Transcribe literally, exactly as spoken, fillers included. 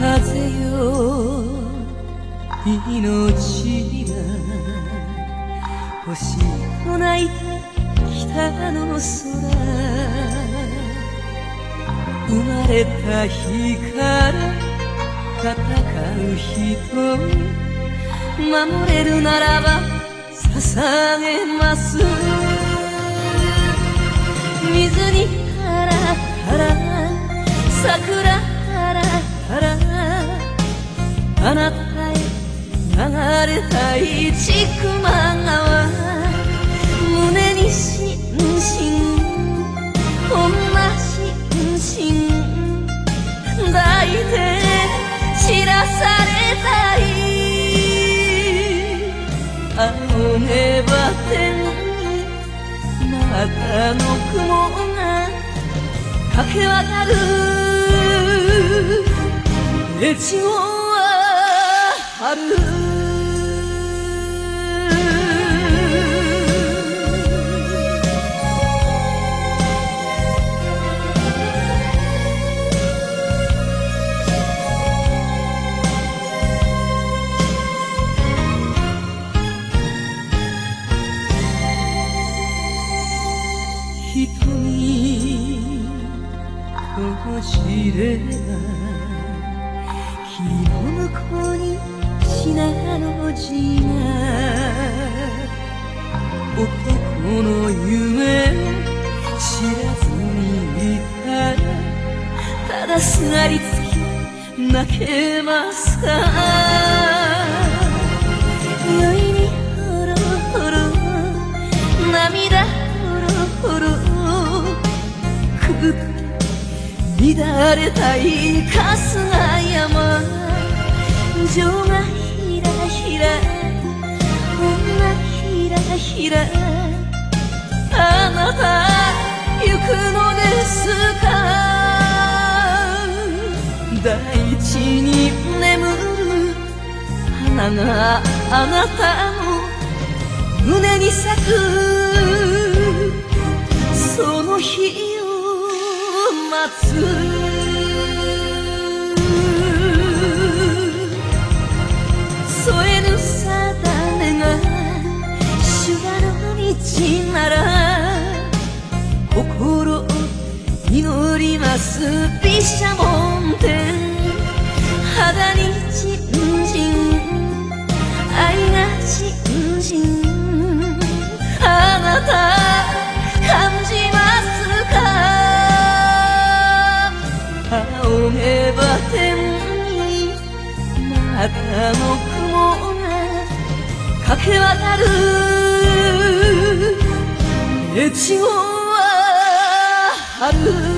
風よ命が星と泣いた北の空、生まれた日から戦う人、守れるならば捧げます。水にハラハラ桜ハラハラ、あなたへ流れたい千曲川、胸にしんしん女しんしん抱いて散らされたい。青めば天にまたの雲が駆け渡る。越後は春、瞳閉じれば霧の向こうに信濃路が、男の夢を知らずにいたら、ただすがりつき泣けますか。酔いにほろほろ涙ほろほろくぐって乱れたい春日山、情がひらひら女ひらひら、あなた行くのですか。大地に眠る花があなたの胸に咲く、その日を待つ。添えぬ定めが修羅の道なら、心を祈ります毘沙門天。肌にじんじん愛がじんじん、あなた感じますか。青めば天にまたの雲が駆け渡る。越後は春。